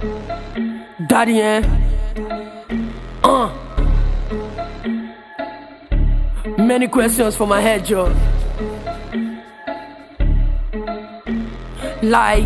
Daddy, many questions for my head, yo. Like,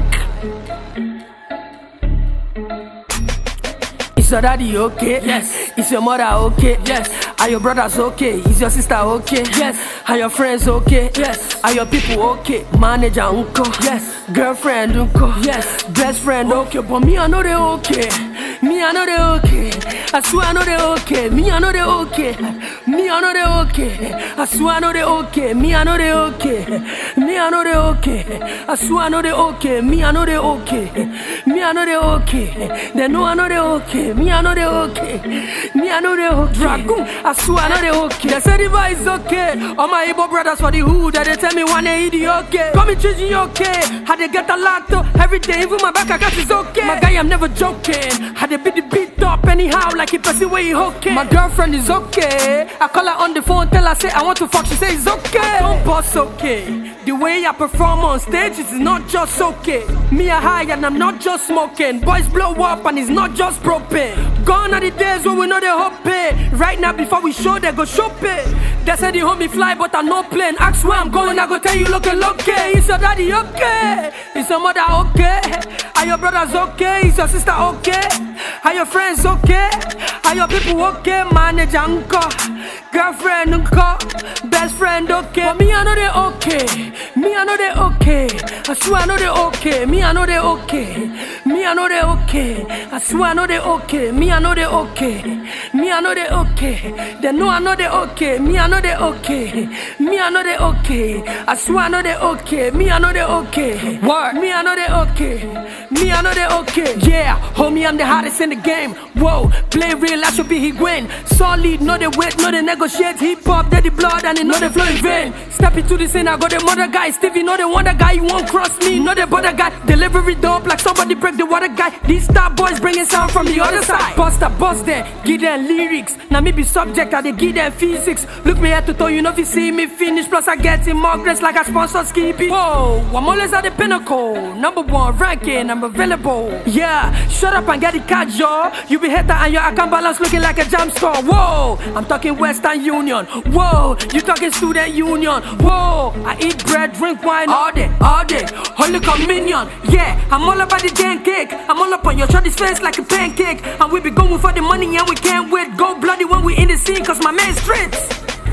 is your daddy okay? Yes. Is your mother okay? Yes. Are your brothers okay? Is your sister okay? Yes. Are your friends okay? Yes. Are your people okay? Manager uncle? Yes. Girlfriend uncle? Yes. Best friend okay? But me I know they okay. Me I know they okay. I swear I know they okay. Me I know they okay. Me I know they okay. I swear I know they okay. Me I know they okay. Me I know they okay. I swear I know they okay. Me I know they okay. Me I know they okay. They know I know they okay. Me I know they okay. Me I know they okay. Dragoon, I swear I know they okay. They say the vibe is okay. All my Igbo brothers for the hood, they tell me one day the okay. Come in changing okay. How they get a lot to every day, even my back I got is okay. My guy, I'm never joking. How they beat the beat up anyhow, like he person where he okay. My girlfriend is okay. I call her on the phone, tell her say I want to fuck. She say it's okay. I don't boss okay. The way I perform on stage is not just okay. Me a high and I'm not just smoking. Boys blow up and it's not just propane. Gone are the days when we know they hope pay. Right now before we show they go shopping. They say the homie fly but I no plane. Ask where I'm going, I go tell you look okay. Is your daddy okay? Is your mother okay? Are your brothers okay? Is your sister okay? Are your friends okay? Are your people okay? Manager uncle, girlfriend uncle, best friend okay. But me I know they okay. Me I know they okay. I swear I know they okay. Me I know they okay. Me I know they okay. I swear I know they okay. Me I know they okay. Me I know they okay. They know I know they okay. Me I know they okay. Me I know they okay. I swear I know they okay. Me I know they okay. What? Me I know they okay. Me I know they okay. Yeah, homie, I'm the hottest in the game. Whoa, play real, I should be he win. Solid, no they wait, no they negotiate. Hip hop, they the blood and they know they flow in vain. Step into the scene, I got the mother guy. Stevie, know the wonder guy, you won't cross me. Know the brother guy, delivery dope like somebody break the water guy. These star boys bringing sound from the other side. Buster, bust there, give them lyrics. Now me be subject, I they give them physics. Look me head to toe, you know if you see me finish. Plus I get in more grace like I sponsor Skippy. Whoa, I'm always at the pinnacle. #1 ranking, I'm available. Yeah, shut up and get the catch, yo. You be hater and your account balance looking like a jam score. Whoa, I'm talking Western Union. Whoa, you talking Student Union. Whoa, I eat bread, drink wine all day, Holy Communion. Yeah, I'm all about the damn cake. I'm all up on your shorty's face like a pancake. And we be going for the money and we can't wait. Go bloody when we in the scene cause my man streets.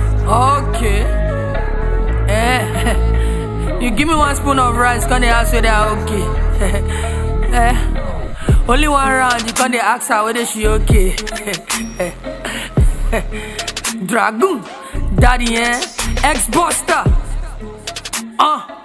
Okay. You give me 1 spoon of rice, can they ask you that okay? Only one round, you can't ask her whether she okay. Dragoon, Daddy, X-Buster.